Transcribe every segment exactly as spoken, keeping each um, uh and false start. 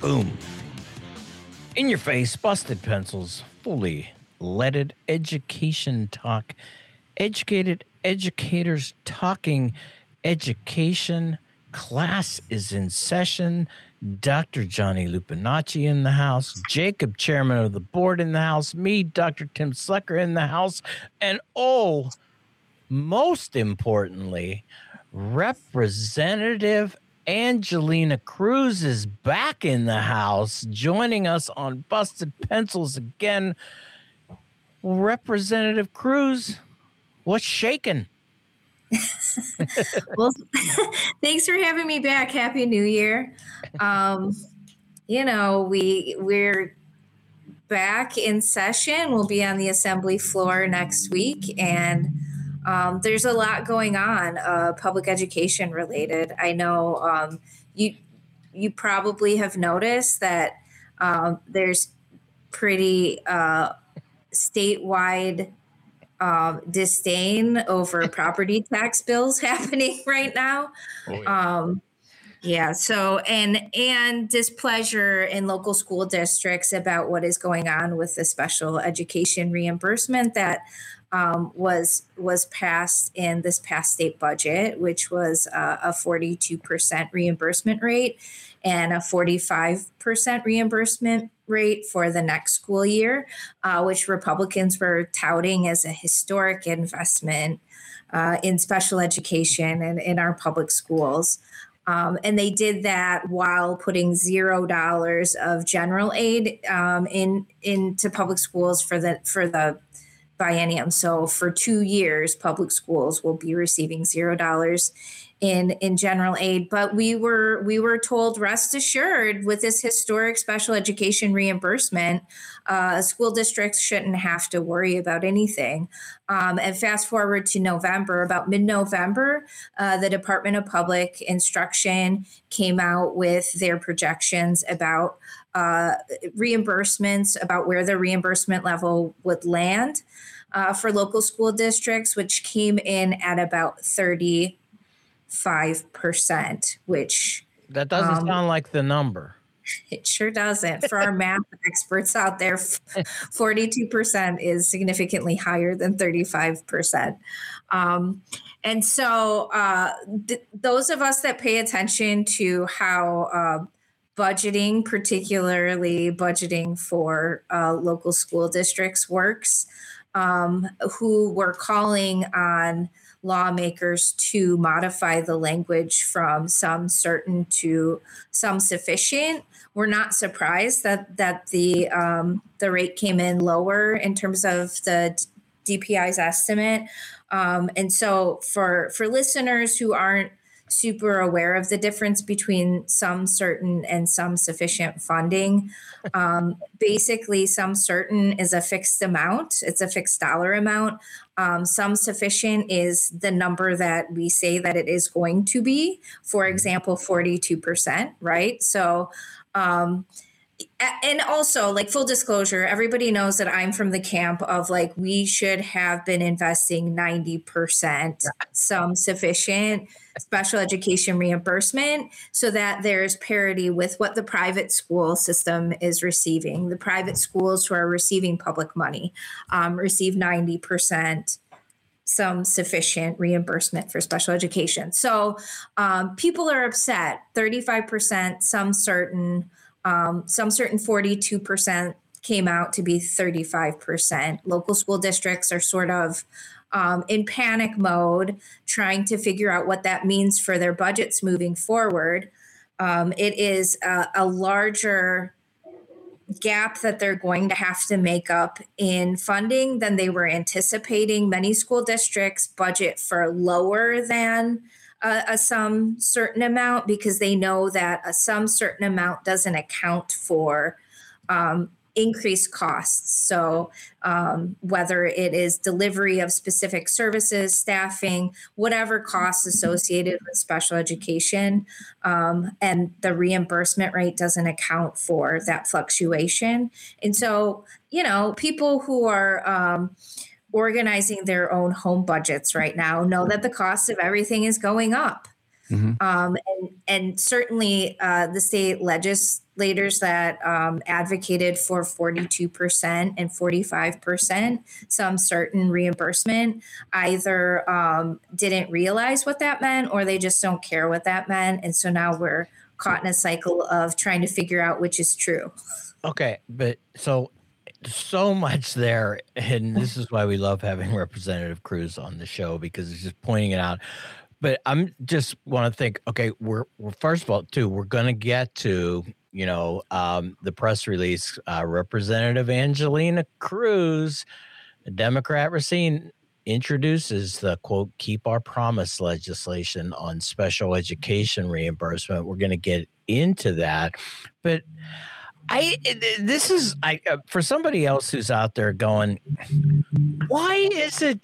Boom. In your face, busted pencils, fully leaded education talk. Educated educators talking education. Class is in session. Doctor Johnny Lupinacci in the house. Jacob, chairman of the board, in the house. Me, Doctor Tim Slecker, in the house. And oh, most importantly, Representative Angelina Cruz is back in the house, joining us on Busted Pencils again. Representative Cruz, what's shaking? Well, thanks for having me back. Happy New Year. Um, you know, we we're back in session. We'll be on the assembly floor next week, and um, there's a lot going on, uh, public education related. I know um, you you probably have noticed that um, there's pretty uh, statewide Um, disdain over property tax bills happening right now. Oh, yeah. Um, yeah. So, and, and displeasure in local school districts about what is going on with the special education reimbursement that um, was, was passed in this past state budget, which was uh, a forty-two percent reimbursement rate and a forty-five percent reimbursement rate for the next school year, uh, which Republicans were touting as a historic investment uh, in special education and in our public schools. Um, and they did that while putting zero dollars of general aid um, in into public schools for the for the biennium. So for two years, public schools will be receiving zero dollars in in general aid. But we were we were told, rest assured, with this historic special education reimbursement, uh, school districts shouldn't have to worry about anything. Um, and fast forward to November, about mid-November, uh, the Department of Public Instruction came out with their projections about uh, reimbursements, about where the reimbursement level would land uh, for local school districts, which came in at about thirty five percent, which that doesn't um, sound like the number. It sure doesn't. For our math experts out there, forty-two percent is significantly higher than thirty-five percent. Um, and so uh, th- those of us that pay attention to how uh, budgeting, particularly budgeting for uh, local school districts works, um, who were calling on lawmakers to modify the language from some certain to some sufficient. We're not surprised that that the um, the rate came in lower in terms of the D P I's estimate. Um, and so for for listeners who aren't super aware of the difference between some certain and some sufficient funding, um, basically some certain is a fixed amount. It's a fixed dollar amount. Um, some sufficient is the number that we say that it is going to be, for example, forty-two percent, right? So, um, and also, like, full disclosure, everybody knows that I'm from the camp of, like, we should have been investing ninety percent some sufficient special education reimbursement so that there's parity with what the private school system is receiving. The private schools who are receiving public money um, receive ninety percent some sufficient reimbursement for special education. So um, people are upset, thirty-five percent, some certain, um, some certain forty-two percent came out to be thirty-five percent. Local school districts are sort of um, in panic mode, trying to figure out what that means for their budgets moving forward. Um, it is a, a larger gap that they're going to have to make up in funding than they were anticipating. Many school districts budget for lower than a, a some certain amount because they know that a some certain amount doesn't account for um, increased costs. So um, whether it is delivery of specific services, staffing, whatever costs associated with special education, um, and the reimbursement rate doesn't account for that fluctuation. And so, you know, people who are um, organizing their own home budgets right now know that the cost of everything is going up. Mm-hmm. Um, and, and certainly uh, the state legislators that um, advocated for forty-two percent and forty-five percent, some certain reimbursement, either um, didn't realize what that meant or they just don't care what that meant. And so now we're caught in a cycle of trying to figure out which is true. Okay, but so so much there, and this is why we love having Representative Cruz on the show, because he's just pointing it out. But I'm just want to think, okay, we're, we're first of all, too, we're going to get to, you know, um, the press release. Uh, Representative Angelina Cruz, a Democrat Racine, introduces the, quote, Keep Our Promise legislation on special education reimbursement. We're going to get into that. But I, this is, I, uh, for somebody else who's out there going, why is it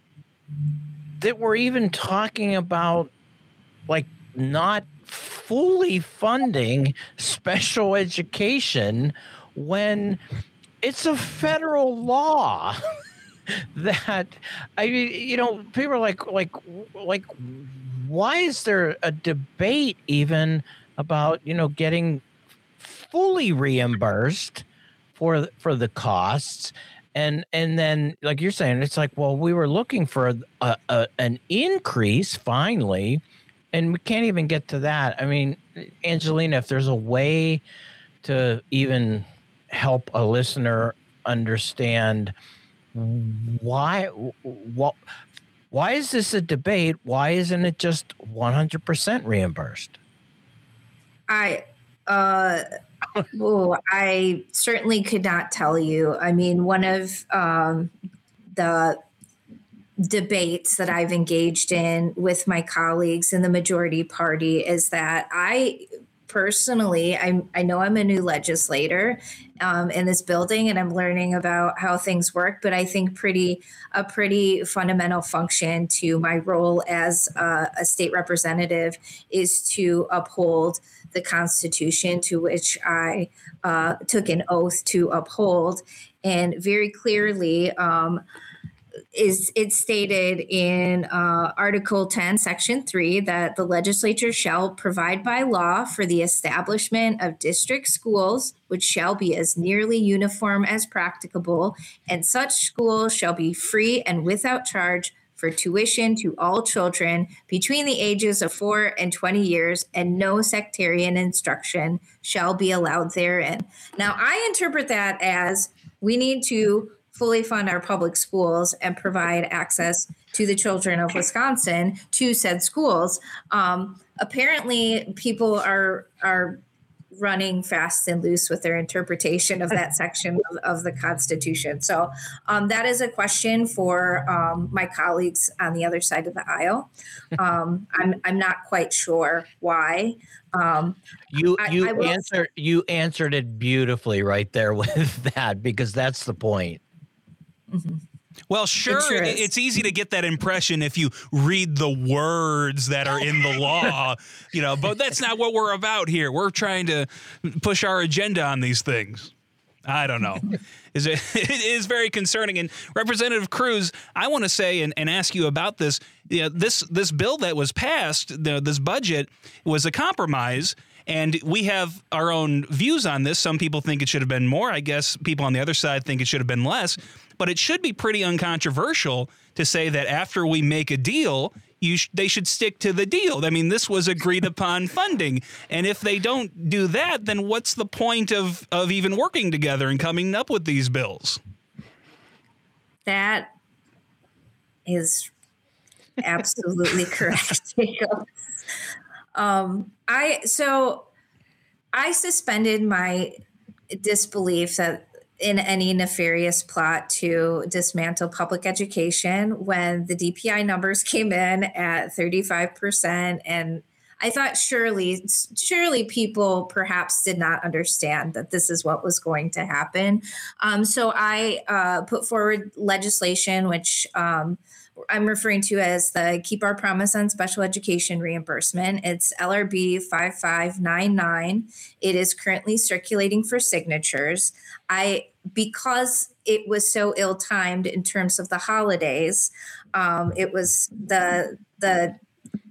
that we're even talking about, like, not fully funding special education when it's a federal law? That, I mean, you know, people are like, like, like, why is there a debate even about, you know, getting fully reimbursed for for the costs? And and then, like you're saying, it's like, well, we were looking for a, a, an increase finally, and we can't even get to that. I mean, Angelina, if there's a way to even help a listener understand why, what, why is this a debate? Why isn't it just one hundred percent reimbursed? I, uh, well, I certainly could not tell you. I mean, one of um, the debates that I've engaged in with my colleagues in the majority party is that I personally, I, I know I'm a new legislator um, in this building, and I'm learning about how things work. But I think pretty a pretty fundamental function to my role as a, a state representative is to uphold the Constitution, to which I uh, took an oath to uphold, and very clearly. Um, is it's stated in uh, Article ten, Section three, that the legislature shall provide by law for the establishment of district schools, which shall be as nearly uniform as practicable, and such schools shall be free and without charge for tuition to all children between the ages of four and twenty years, and no sectarian instruction shall be allowed therein. Now, I interpret that as we need to fully fund our public schools and provide access to the children of Wisconsin to said schools. Um, apparently, people are are running fast and loose with their interpretation of that section of, of the Constitution. So um, that is a question for um, my colleagues on the other side of the aisle. Um, I'm I'm not quite sure why. Um, you you I, I answered you answered it beautifully right there with that, because that's the point. Mm-hmm. Well, sure, it sure it's easy to get that impression if you read the words that are in the law, you know, but that's not what we're about here. We're trying to push our agenda on these things. I don't know. Is it, it is very concerning. And Representative Cruz, I want to say and, and ask you about this. You know, this this bill that was passed, the, this budget, was a compromise. And we have our own views on this. Some people think it should have been more. I guess people on the other side think it should have been less. But it should be pretty uncontroversial to say that after we make a deal, you sh- they should stick to the deal. I mean, this was agreed upon funding. And if they don't do that, then what's the point of, of even working together and coming up with these bills? That is absolutely correct. um, I so I suspended my disbelief that in any nefarious plot to dismantle public education when the D P I numbers came in at thirty-five percent. And I thought surely, surely people perhaps did not understand that this is what was going to happen. Um, so I uh, put forward legislation, which um, I'm referring to as the Keep Our Promise on Special Education Reimbursement. It's L R B five five nine nine. It is currently circulating for signatures. I, because it was so ill-timed in terms of the holidays, um, it was the the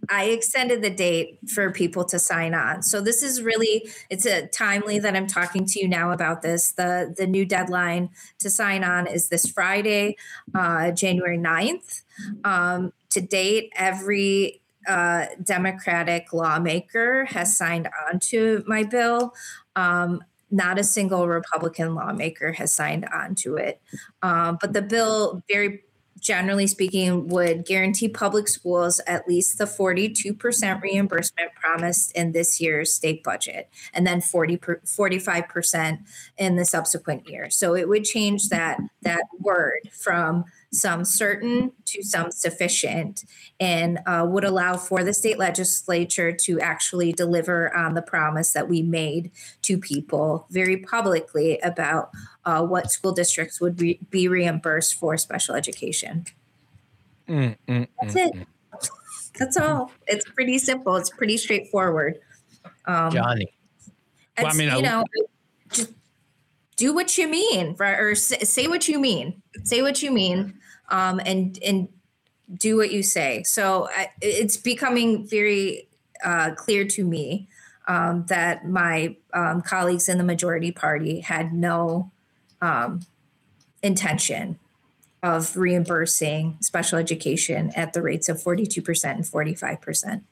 I extended the date for people to sign on. So this is really, it's a timely that I'm talking to you now about this. The, the new deadline to sign on is this Friday, uh, January ninth. Um, to date, every uh, Democratic lawmaker has signed on to my bill. Um, not a single Republican lawmaker has signed on to it. Um, but the bill, very generally speaking, would guarantee public schools at least the forty-two percent reimbursement promised in this year's state budget, and then forty per, forty-five percent in the subsequent year. So it would change that, that word from some certain to some sufficient, and uh, would allow for the state legislature to actually deliver on the promise that we made to people very publicly about uh, what school districts would re- be reimbursed for special education. Mm, mm, That's mm, it. mm. That's all. It's pretty simple. It's pretty straightforward. Um, Johnny. Well, I mean, you I- know, just do what you mean, right? Or say, say what you mean. Say what you mean, um, and and do what you say. So I, it's becoming very uh, clear to me um, that my um, colleagues in the majority party had no um, intention of reimbursing special education at the rates of forty-two percent and forty-five percent.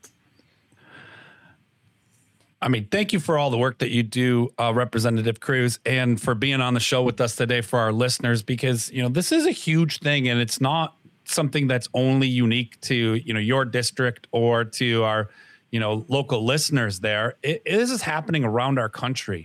I mean, thank you for all the work that you do, uh, Representative Cruz, and for being on the show with us today for our listeners, because, you know, this is a huge thing, and it's not something that's only unique to, you know, your district or to our, you know, local listeners there. It, this is happening around our country.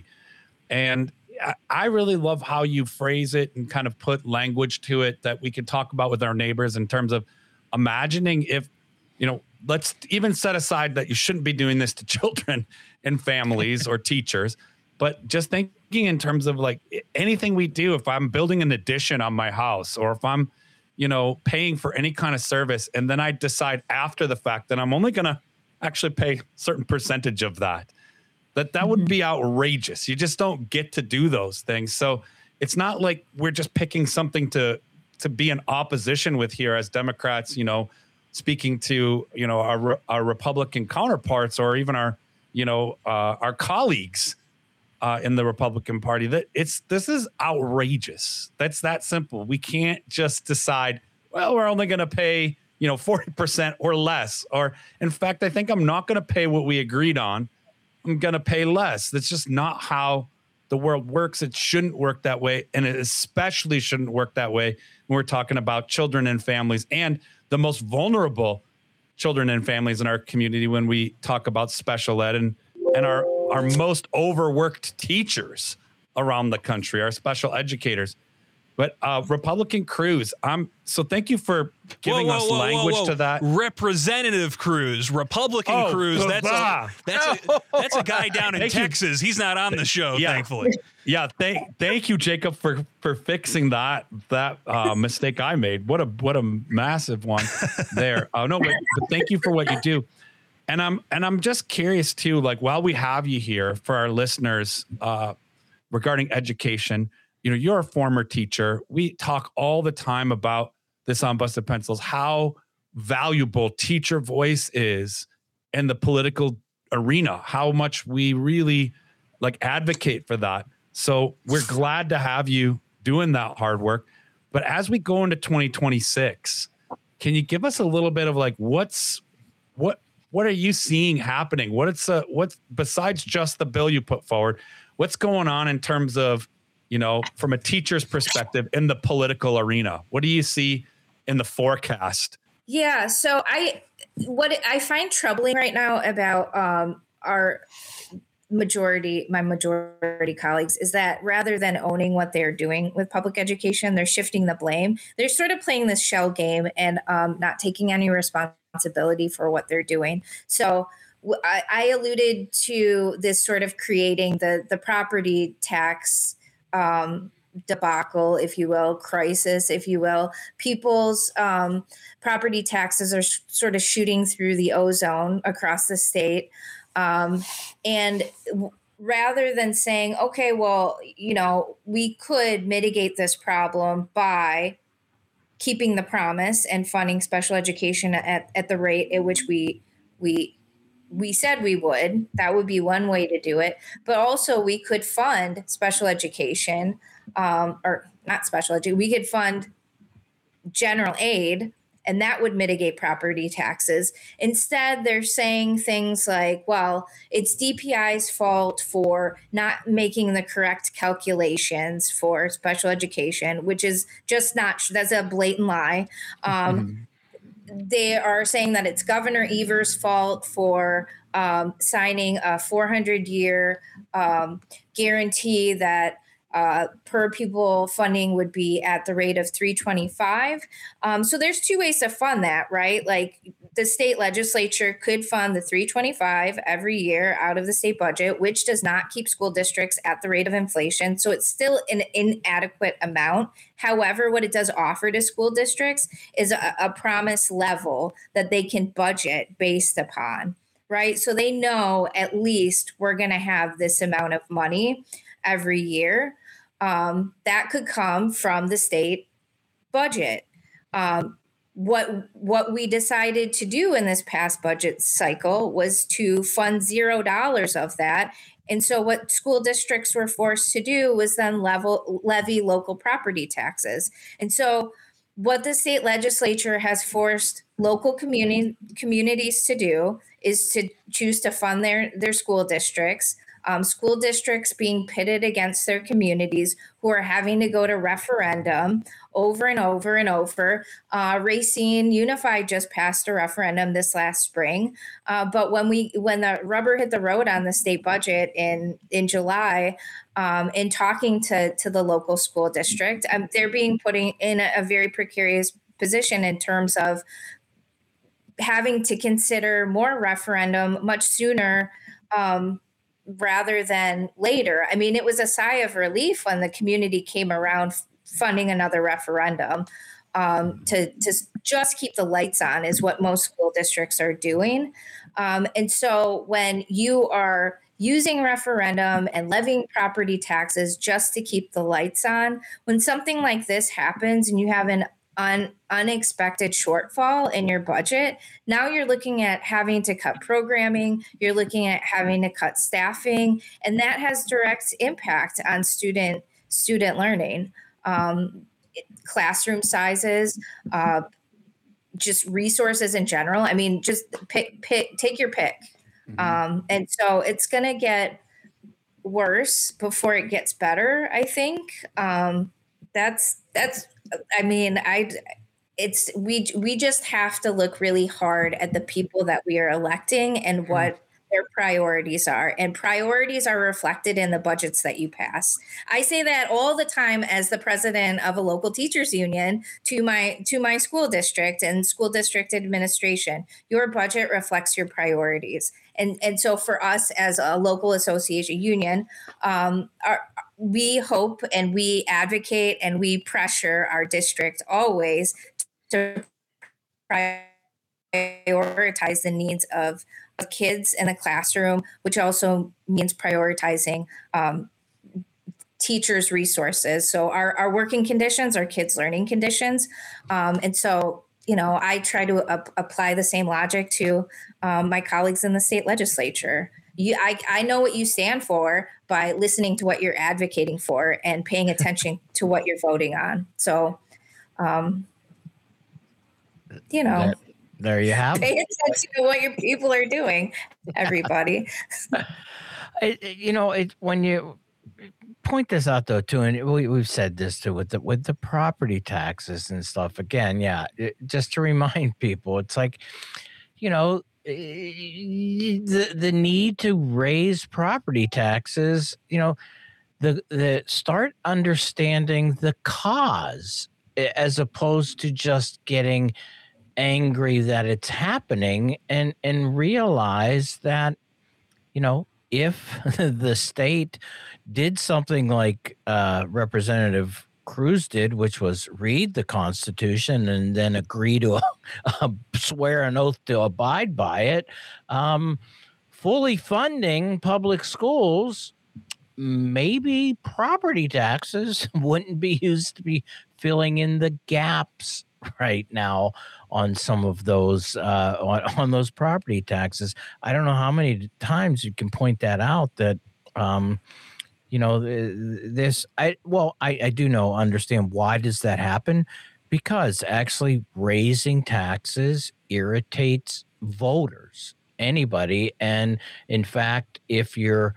And I, I really love how you phrase it and kind of put language to it that we can talk about with our neighbors in terms of imagining if, you know, let's even set aside that you shouldn't be doing this to children and families or teachers, but just thinking in terms of like anything we do, if I'm building an addition on my house, or if I'm, you know, paying for any kind of service, and then I decide after the fact that I'm only going to actually pay a certain percentage of that, that that mm-hmm. would be outrageous. You just don't get to do those things. So it's not like we're just picking something to, to be in opposition with here as Democrats, you know, speaking to, you know, our, our Republican counterparts, or even our, you know, uh, our colleagues uh, in the Republican Party, that it's, this is outrageous. That's that simple. We can't just decide, well, we're only going to pay, you know, forty percent or less. Or in fact, I think I'm not going to pay what we agreed on. I'm going to pay less. That's just not how the world works. It shouldn't work that way. And it especially shouldn't work that way when we're talking about children and families, and the most vulnerable children and families in our community when we talk about special ed, and, and our, our most overworked teachers around the country, our special educators. But uh, Republican Cruz, I'm so thank you for giving whoa, whoa, us whoa, language whoa, whoa. to that. Representative Cruz, Republican Oh, Cruz. That's a, that's a that's a guy down in Thank you. Texas. He's not on the show, Yeah. thankfully. Yeah, thank thank you, Jacob, for for fixing that that uh, mistake I made. What a what a massive one there. Oh no, but, but thank you for what you do. And I'm and I'm just curious too. Like, while we have you here for our listeners uh, regarding education, you know, you're a former teacher. We talk all the time about this on Busted Pencils, how valuable teacher voice is in the political arena, how much we really like advocate for that. So we're glad to have you doing that hard work. But as we go into twenty twenty-six, can you give us a little bit of like, what's, what, what are you seeing happening? What it's, uh, what's besides just the bill you put forward, what's going on in terms of, you know, from a teacher's perspective in the political arena? What do you see in the forecast? Yeah. So I, what I find troubling right now about um, our majority, my majority colleagues, is that rather than owning what they're doing with public education, they're shifting the blame. They're sort of playing this shell game and um, not taking any responsibility for what they're doing. So I, I alluded to this sort of creating the the property tax um, debacle, if you will, crisis, if you will. People's um, property taxes are sh- sort of shooting through the ozone across the state. Um, and w- rather than saying, okay, well, you know, we could mitigate this problem by keeping the promise and funding special education at, at the rate at which we we we said we would. That would be one way to do it. But also we could fund special education, um, or not special education. We could fund general aid, and that would mitigate property taxes. Instead, they're saying things like, well, it's D P I's fault for not making the correct calculations for special education, which is just not, that's a blatant lie. Um, mm-hmm. They are saying that it's Governor Evers' fault for um, signing a four hundred year um, guarantee that uh, per pupil funding would be at the rate of three twenty-five. Um, so there's two ways to fund that, right? Like the state legislature could fund the three twenty-five every year out of the state budget, which does not keep school districts at the rate of inflation. So it's still an inadequate amount. However, what it does offer to school districts is a, a promise level that they can budget based upon, right? So they know at least we're going to have this amount of money every year. Um, that could come from the state budget. Um, what what we decided to do in this past budget cycle was to fund zero dollars of that. And so what school districts were forced to do was then level levy local property taxes. And so what the state legislature has forced local community communities to do is to choose to fund their, their school districts. Um, school districts being pitted against their communities who are having to go to referendum over and over and over. Uh, Racine Unified just passed a referendum this last spring. Uh, but when we when the rubber hit the road on the state budget in, in July, um, in talking to, to the local school district, um, they're being put in a, a very precarious position in terms of having to consider more referendum much sooner um, rather than later. I mean, it was a sigh of relief when the community came around f- funding another referendum um, to, to just keep the lights on is what most school districts are doing. Um, and so when you are using referendum and levying property taxes just to keep the lights on, when something like this happens and you have an un, unexpected shortfall in your budget, now you're looking at having to cut programming, you're looking at having to cut staffing, and that has direct impact on student student learning, um, classroom sizes, uh, just resources in general. I mean, just pick, pick, take your pick. Mm-hmm. Um, and so it's going to get worse before it gets better, I think. Um, that's, that's, I mean, I, it's, we, we just have to look really hard at the people that we are electing and mm-hmm. what their priorities are, and priorities are reflected in the budgets that you pass. I say that all the time as the president of a local teachers union to my to my school district and school district administration. Your budget reflects your priorities. And, and so for us as a local association union, um, our, we hope and we advocate and we pressure our district always to prioritize the needs of of kids in the classroom, which also means prioritizing um, teachers' resources. So our, our working conditions are kids' learning conditions. Um, and so, you know, I try to ap- apply the same logic to um, my colleagues in the state legislature. You, I, I know what you stand for by listening to what you're advocating for and paying attention to what you're voting on. So, um, you know. There, there you have Pay attention to what your people are doing, everybody. it, it, you know, it when you point this out though too, and we, we've said this too with the with the property taxes and stuff. Again, yeah, it, just to remind people, it's like, you know, the the need to raise property taxes. You know, the the start understanding the cause as opposed to just getting angry that it's happening, and and realize that, you know, if the state did something like uh, Representative Cruz did, which was read the Constitution and then agree to uh, swear an oath to abide by it, um, fully funding public schools, maybe property taxes wouldn't be used to be filling in the gaps right now on some of those uh, on, on those property taxes. I don't know how many times you can point that out that um, you know this. I well, I, I do know understand why does that happen, because actually raising taxes irritates voters, anybody, and in fact, if you're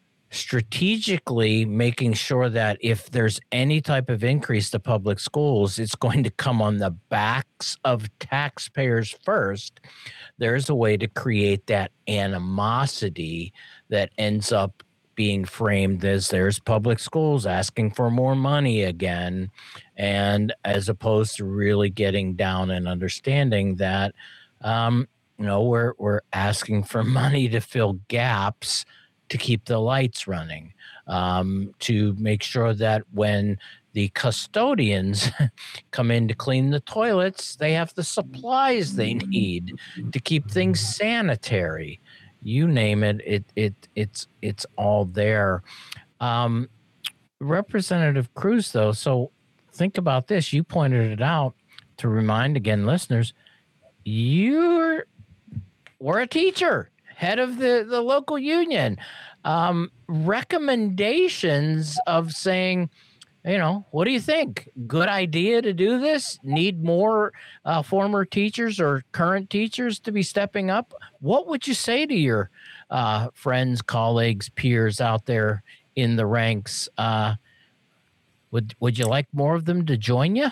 strategically making sure that if there's any type of increase to public schools, it's going to come on the backs of taxpayers first, there's a way to create that animosity that ends up being framed as there's public schools asking for more money again, and as opposed to really getting down and understanding that um, you know we're we're asking for money to fill gaps, to keep the lights running, um, to make sure that when the custodians come in to clean the toilets, they have the supplies they need to keep things sanitary. You name it, it it it's it's all there. Um, Representative Cruz, though, so think about this. You pointed it out to remind again, listeners, you're were a teacher, head of the, the local union. Um, recommendations of saying, you know, what do you think? Good idea to do this? Need more uh, former teachers or current teachers to be stepping up? What would you say to your uh, friends, colleagues, peers out there in the ranks? Uh, would would you like more of them to join you?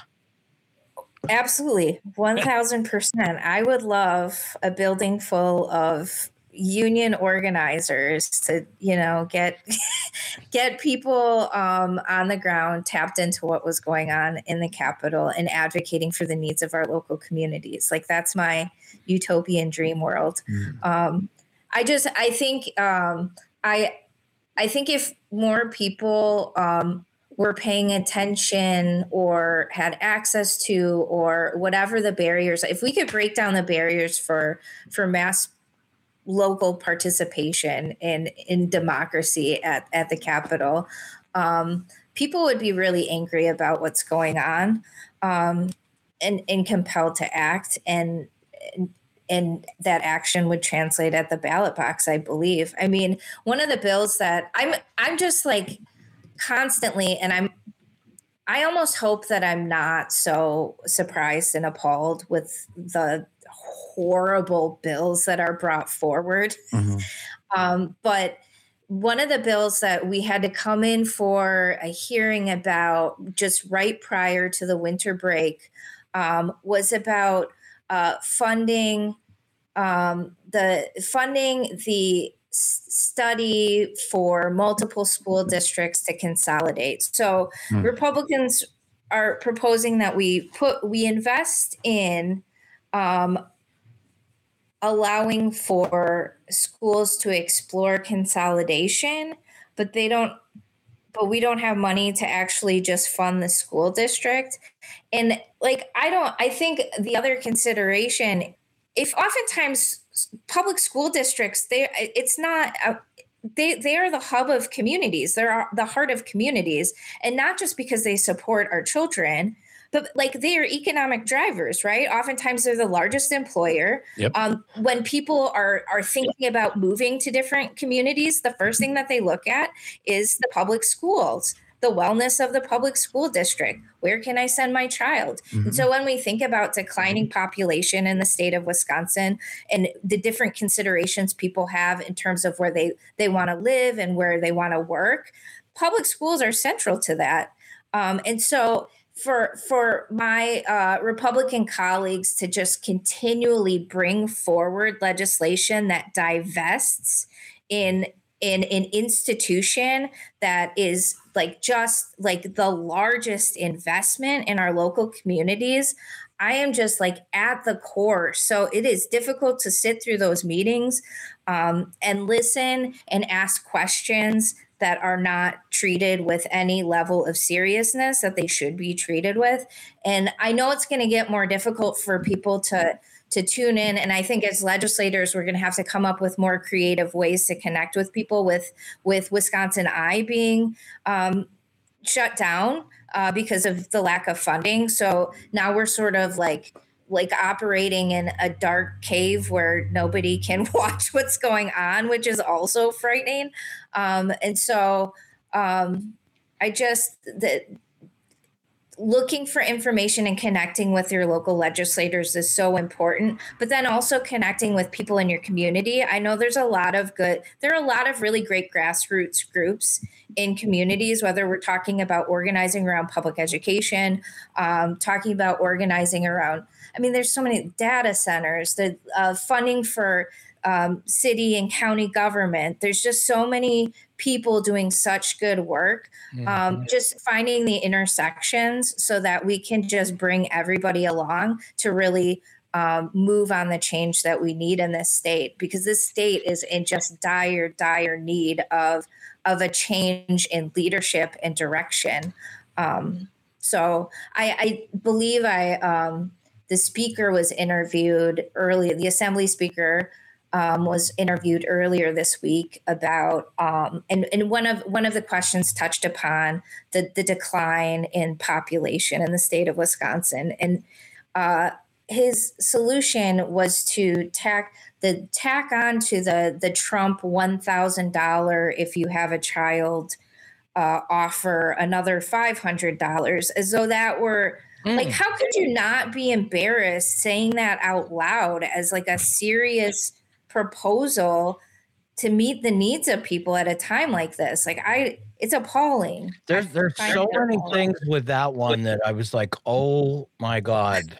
Absolutely. one thousand percent. I would love a building full of union organizers to, you know, get get people um, on the ground, tapped into what was going on in the Capitol and advocating for the needs of our local communities. Like, that's my utopian dream world. Mm. Um, I just, I think, um, I, I think if more people um, were paying attention or had access to, or whatever the barriers, if we could break down the barriers for, for mass local participation in, in democracy at, at the Capitol, um, people would be really angry about what's going on, um, and, and compelled to act, and, and and that action would translate at the ballot box, I believe. I mean, one of the bills that I'm I'm just like constantly, and I'm I almost hope that I'm not so surprised and appalled with the horrible bills that are brought forward. Mm-hmm. Um, but one of the bills that we had to come in for a hearing about just right prior to the winter break um, was about uh, funding um, the funding the study for multiple school districts to consolidate. So mm. Republicans are proposing that we put we invest in um, allowing for schools to explore consolidation, but they don't but we don't have money to actually just fund the school district. And like, I don't, I think the other consideration, if oftentimes public school districts, they, it's not, a, they, they are the hub of communities. They're the heart of communities, and not just because they support our children, but like they are economic drivers, right? Oftentimes they're the largest employer. Yep. Um, when people are are thinking about moving to different communities, the first thing that they look at is the public schools, the wellness of the public school district. Where can I send my child? Mm-hmm. And so when we think about declining population in the state of Wisconsin and the different considerations people have in terms of where they, they want to live and where they want to work, public schools are central to that. Um, and so For for my uh, Republican colleagues to just continually bring forward legislation that divests in in an institution that is like just like the largest investment in our local communities, I am just like at the core. So it is difficult to sit through those meetings um, and listen and ask questions that are not treated with any level of seriousness that they should be treated with. And I know it's going to get more difficult for people to to tune in. And I think as legislators, we're going to have to come up with more creative ways to connect with people, with with Wisconsin Eye being um, shut down uh, because of the lack of funding. So now we're sort of like like operating in a dark cave where nobody can watch what's going on, which is also frightening. Um, and so um, I just the looking for information and connecting with your local legislators is so important, but then also connecting with people in your community. I know there's a lot of good, there are a lot of really great grassroots groups in communities, whether we're talking about organizing around public education, um, talking about organizing around, I mean, there's so many data centers, the uh, funding for um, city and county government. There's just so many people doing such good work. Mm-hmm. Um, just finding the intersections so that we can just bring everybody along to really um, move on the change that we need in this state, because this state is in just dire, dire need of, of a change in leadership and direction. Um, so I, I believe I, um, the speaker was interviewed earlier, the assembly speaker Um, was interviewed earlier this week about, um, and, and one of one of the questions touched upon the, the decline in population in the state of Wisconsin. And uh, his solution was to tack the tack on to the, the Trump one thousand dollars if you have a child uh, offer another five hundred dollars, as though that were mm. like, how could you not be embarrassed saying that out loud as like a serious proposal to meet the needs of people at a time like this? Like I, it's appalling. There's there's so many things with that one that I was like, oh my God,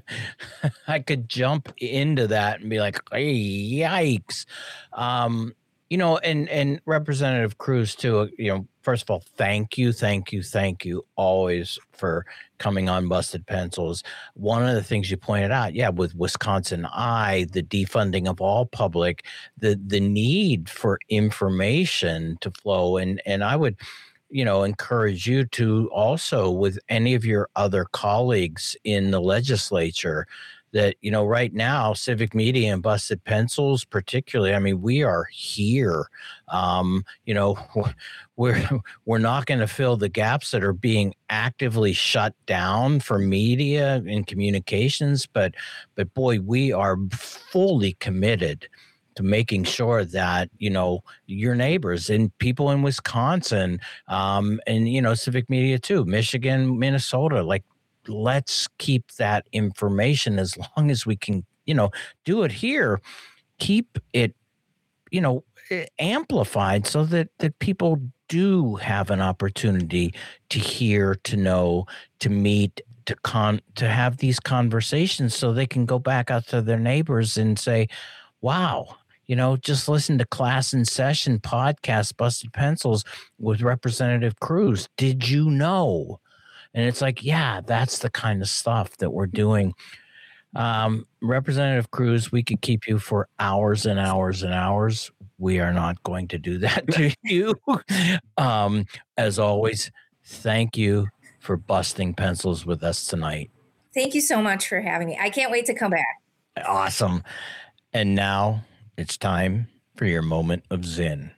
I could jump into that and be like, hey, yikes. Um, you know, and, and Representative Cruz too, you know, first of all, thank you, thank you, thank you always for coming on Busted Pencils. One of the things you pointed out, yeah, with Wisconsin Eye, the defunding of all public, the the need for information to flow. And, and I would, you know, encourage you to also, with any of your other colleagues in the legislature, that, you know, right now, Civic Media and Busted Pencils particularly, I mean, we are here. Um, you know, we're we're not going to fill the gaps that are being actively shut down for media and communications, but but boy, we are fully committed to making sure that, you know, your neighbors and people in Wisconsin, um, and, you know, Civic Media too, Michigan, Minnesota, like, let's keep that information as long as we can, you know, do it here, keep it, you know, amplified so that, that people do have an opportunity to hear, to know, to meet, to con, to have these conversations so they can go back out to their neighbors and say, wow, you know, just listen to Class in Session podcast, Busted Pencils with Representative Cruz. Did you know? And it's like, yeah, that's the kind of stuff that we're doing. Um, Representative Cruz, we could keep you for hours and hours and hours. We are not going to do that to you. Um, as always, thank you for busting pencils with us tonight. Thank you so much for having me. I can't wait to come back. Awesome. And now it's time for your moment of Zen.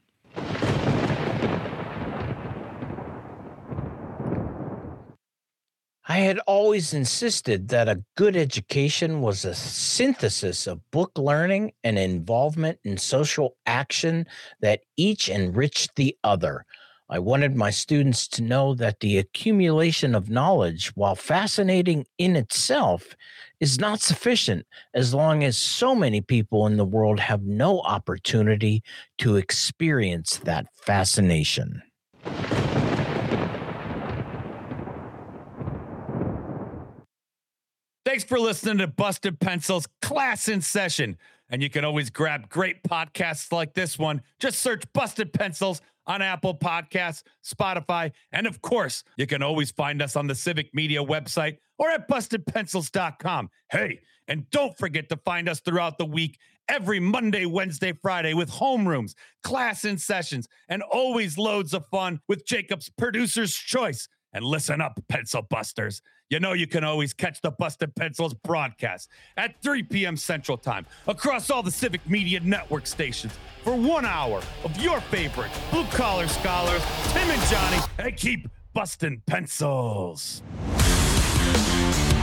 I had always insisted that a good education was a synthesis of book learning and involvement in social action that each enriched the other. I wanted my students to know that the accumulation of knowledge, while fascinating in itself, is not sufficient as long as so many people in the world have no opportunity to experience that fascination. Thanks for listening to Busted Pencils Class in Session. And you can always grab great podcasts like this one. Just search Busted Pencils on Apple Podcasts, Spotify, and of course, you can always find us on the Civic Media website or at busted pencils dot com. Hey, and don't forget to find us throughout the week every Monday, Wednesday, Friday with homerooms, Class in Sessions, and always loads of fun with Jacob's Producer's Choice. And listen up, Pencil Busters. You know you can always catch the Busted Pencils broadcast at three p.m. Central Time across all the Civic Media Network stations for one hour of your favorite blue-collar scholars, Tim and Johnny, and keep Bustin' Pencils.